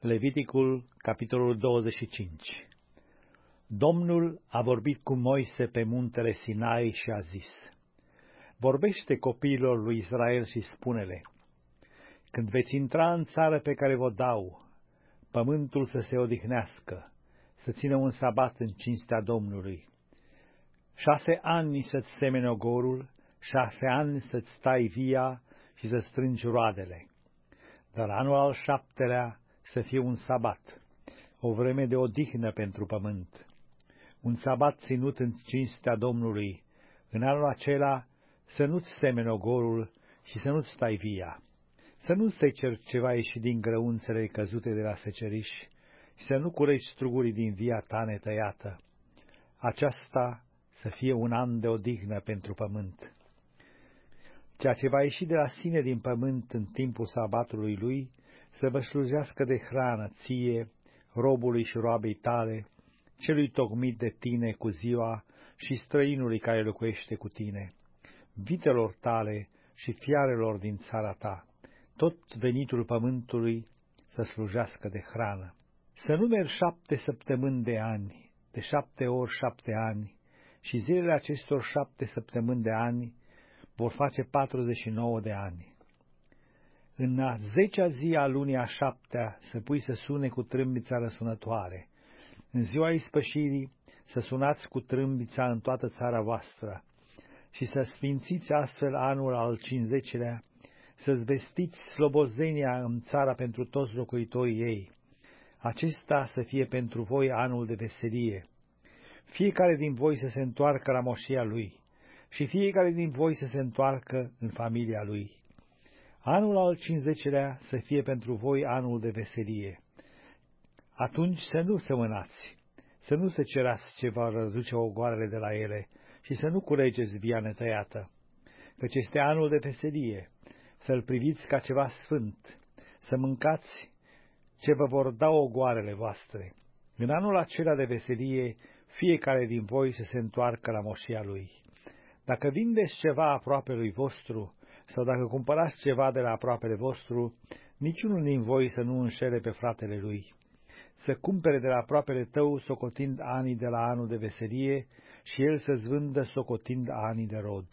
Leviticul, capitolul 25. Domnul a vorbit cu Moise pe muntele Sinai și a zis: Vorbește copiilor lui Israel și spune-le: Când veți intra în țară pe care vă dau, pământul să se odihnească, să țină un sabat în cinstea Domnului. 6 ani să-ți semene ogorul, 6 ani să-ți stai via și să strângi roadele. Dar anul al 7-lea să fie un sabat, o vreme de odihnă pentru pământ, un sabat ținut în cinstea Domnului. În anul acela să nu-ți semeni ogorul și să nu-ți stai via, să nu seceri ceva ieșit din grăunțele căzute de la seceriș și să nu culegi strugurii din via ta netăiată. Aceasta să fie un an de odihnă pentru pământ. Ceea ce va ieși de la sine din pământ în timpul sabatului lui, să vă slujească de hrană ție, robului și roabei tale, celui tocmit de tine cu ziua și străinului care locuiește cu tine, vitelor tale și fiarelor din țara ta, tot venitul pământului să slujească de hrană. Să numeri 7 săptămâni de ani, de 7 ori 7 ani, și zilele acestor 7 săptămâni de ani vor face 49 de ani. În a 10-a zi a lunii a 7-a să pui să sune cu trâmbița răsunătoare. În ziua ispășirii să sunați cu trâmbița în toată țara voastră și să sfințiți astfel anul al 50-lea, să-ți vestiți slobozenia în țara pentru toți locuitorii ei. Acesta să fie pentru voi anul de veselie. Fiecare din voi să se întoarcă la moșia lui și fiecare din voi să se întoarcă în familia lui. Anul al 50-lea să fie pentru voi anul de veselie. Atunci să nu sămânați, să nu se cerați ce va răduce ogoarele de la ele și să nu culegeți via netăiată, căci este anul de veselie, să-l priviți ca ceva sfânt, să mâncați ce vă vor da ogoarele voastre. În anul acela de veselie, fiecare din voi să se întoarcă la moșia lui. Dacă vindeți ceva aproapelui vostru, sau dacă cumpărați ceva de la aproapele vostru, niciunul din voi să nu înșele pe fratele lui. Să cumpere de la aproapele tău socotind anii de la anul de veselie și el să-ți vândă socotind anii de rod.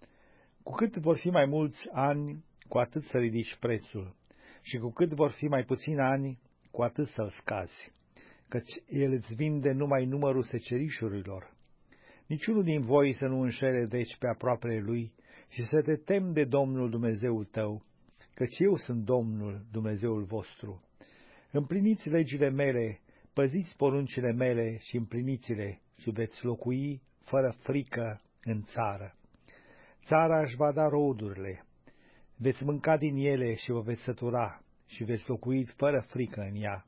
Cu cât vor fi mai mulți ani, cu atât să ridici prețul, și cu cât vor fi mai puțini ani, cu atât să-l scazi, căci el îți vinde numai numărul secerișurilor. Niciunul din voi să nu înșele deci pe aproapele lui și să te temi de Domnul Dumnezeul tău, căci eu sunt Domnul Dumnezeul vostru. Împliniți legile mele, păziți poruncile mele și împliniți-le și veți locui fără frică în țară. Țara își va da rodurile, veți mânca din ele și vă veți sătura și veți locui fără frică în ea.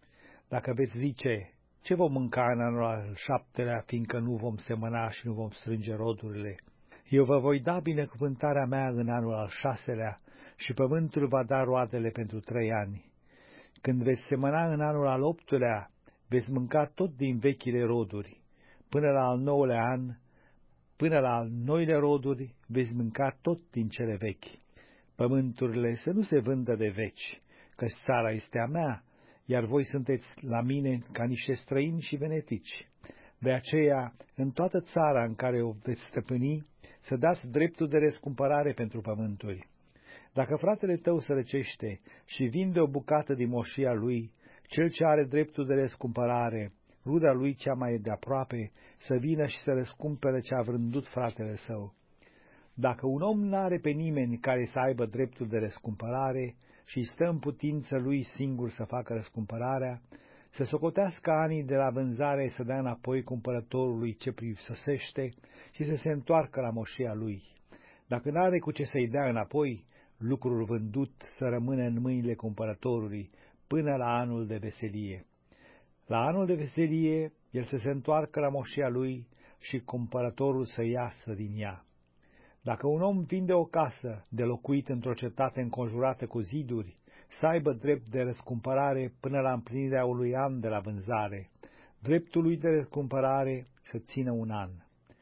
Dacă veți zice: ce vom mânca în anul al 7-lea, fiindcă nu vom semăna și nu vom strânge rodurile? Eu vă voi da binecuvântarea mea în anul al 6-lea și pământul va da roadele pentru 3 ani. Când veți semăna în anul al 8-lea, veți mânca tot din vechile roduri. Până la al 9-lea an, până la al 9-lea roduri, veți mânca tot din cele vechi. Pământurile să nu se vândă de veci, căci țara este a mea, iar voi sunteți la mine ca niște străini și venetici. De aceea, în toată țara în care o veți stăpâni, să dați dreptul de răscumpărare pentru pământuri. Dacă fratele tău sărăcește și vinde o bucată din moșia lui, cel ce are dreptul de răscumpărare, ruda lui cea mai de aproape, să vină și să răscumpere ce a vândut fratele său. Dacă un om n-are pe nimeni care să aibă dreptul de răscumpărare și stă în putință lui singur să facă răscumpărarea, să socotească anii de la vânzare, să dea înapoi cumpărătorului ce prisosește și să se întoarcă la moșia lui. Dacă n-are cu ce să-i dea înapoi, lucrul vândut să rămână în mâinile cumpărătorului până la anul de veselie. La anul de veselie, el să se întoarcă la moșia lui și cumpărătorul să iasă din ea. Dacă un om vinde o casă de locuit într-o cetate înconjurată cu ziduri, să aibă drept de răscumpărare până la împlinirea unui an de la vânzare, dreptul lui de răscumpărare să țină 1 an.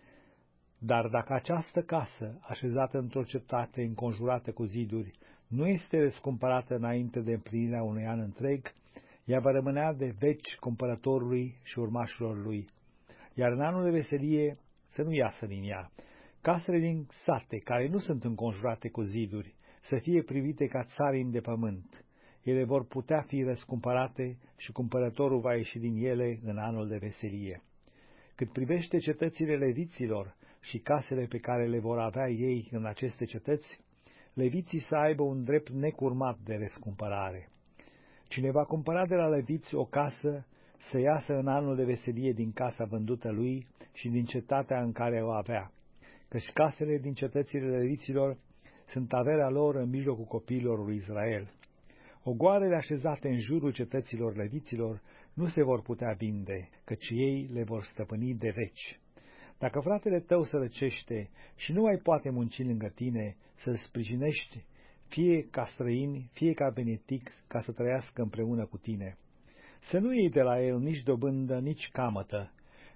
Dar dacă această casă, așezată într-o cetate înconjurată cu ziduri, nu este răscumpărată înainte de împlinirea unui an întreg, ea va rămânea de veci cumpărătorului și urmașilor lui, iar în anul de veselie să nu iasă din ea. Casele din sate, care nu sunt înconjurate cu ziduri, să fie privite ca țarini de pământ. Ele vor putea fi răscumpărate și cumpărătorul va ieși din ele în anul de veselie. Cât privește cetățile leviților și casele pe care le vor avea ei în aceste cetăți, leviții să aibă un drept necurmat de răscumpărare. Cine va cumpăra de la leviți o casă, să iasă în anul de veselie din casa vândută lui și din cetatea în care o avea, căci casele din cetățile leviților sunt averea lor în mijlocul copiilor lui Israel. Ogoarele așezate în jurul cetăților leviților nu se vor putea vinde, căci ei le vor stăpâni de veci. Dacă fratele tău sărăcește și nu mai poate munci lângă tine, să-l sprijinești, fie ca străin, fie ca benetic, ca să trăiască împreună cu tine. Să nu iei de la el nici dobândă, nici camătă,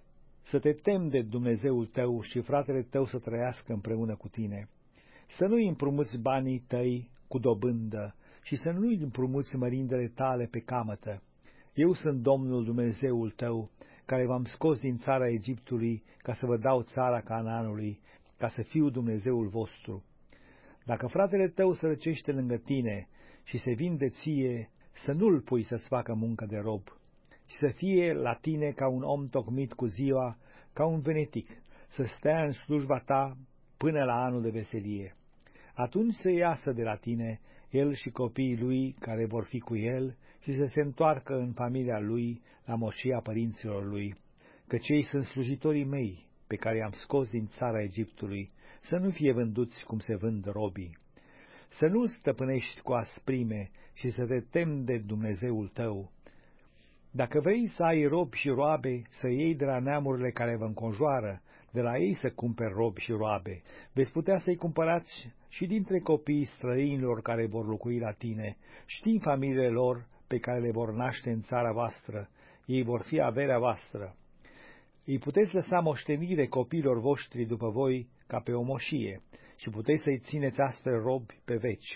să te temi de Dumnezeul tău și fratele tău să trăiască împreună cu tine. Să nu-i împrumuți banii tăi cu dobândă și să nu-i împrumuți mărindele tale pe camătă. Eu sunt Domnul Dumnezeul tău, care v-am scos din țara Egiptului ca să vă dau țara Canaanului, ca să fiu Dumnezeul vostru. Dacă fratele tău sărăcește lângă tine și se vinde ție, să nu-l pui să-ți facă muncă de rob, ci să fie la tine ca un om tocmit cu ziua, ca un venetic, să stea în slujba ta până la anul de veselie. Atunci să iasă de la tine el și copiii lui care vor fi cu el și să se întoarcă în familia lui la moșia părinților lui, căci ei sunt slujitorii mei, pe care i-am scos din țara Egiptului, să nu fie vânduți cum se vând robii. Să nu stăpânești cu asprime și să te temi de Dumnezeul tău. Dacă vrei să ai robi și roabe, să iei de la neamurile care vă înconjoară, de la ei să cumperi robi și roabe. Veți putea să-i cumpărați și dintre copiii străinilor care vor locui la tine, știind familiile lor pe care le vor naște în țara voastră, ei vor fi averea voastră. Îi puteți lăsa moștenire copiilor voștri după voi ca pe o moșie și puteți să-i țineți astfel robi pe veci.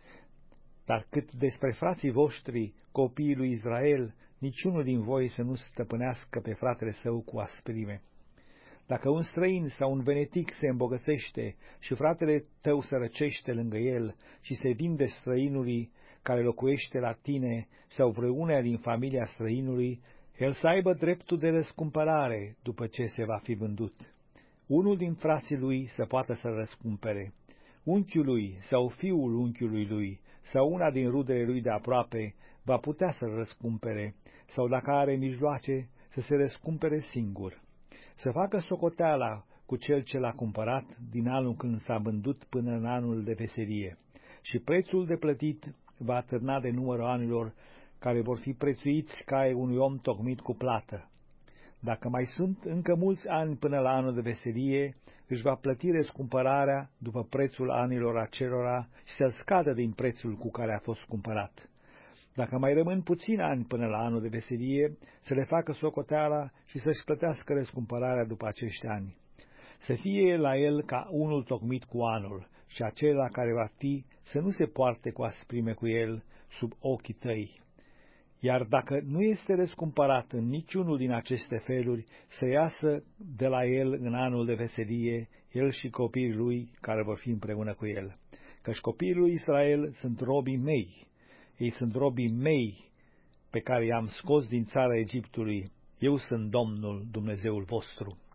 Dar cât despre frații voștri, copiii lui Israel, niciunul din voi să nu stăpânească pe fratele său cu asprime. Dacă un străin sau un venetic se îmbogățește și fratele tău sărăcește lângă el și se vinde străinului care locuiește la tine sau vreunea din familia străinului, el să aibă dreptul de răscumpărare după ce se va fi vândut. Unul din frații lui să poată să-l răscumpere. Unchiul lui sau fiul unchiului lui sau una din rudele lui de aproape va putea să-l răscumpere, sau dacă are mijloace, să se răscumpere singur. Să facă socoteala cu cel ce l-a cumpărat din anul când s-a vândut până în anul de veselie, și prețul de plătit va atârna de numărul anilor care vor fi prețuiți ca ai unui om tocmit cu plată. Dacă mai sunt încă mulți ani până la anul de veselie, își va plăti răscumpărarea după prețul anilor acelora și să-l scadă din prețul cu care a fost cumpărat. Dacă mai rămân puțini ani până la anul de veselie, să le facă socoteala și să-și plătească răscumpărarea după acești ani. Să fie la el ca unul tocmit cu anul și acela care va fi să nu se poarte cu asprime cu el sub ochii tăi. Iar dacă nu este răscumpărat în niciunul din aceste feluri, să iasă de la el în anul de veselie, el și copiii lui care vor fi împreună cu el. Căci copiii lui Israel sunt robii mei, ei sunt robii mei pe care i-am scos din țara Egiptului, eu sunt Domnul Dumnezeul vostru.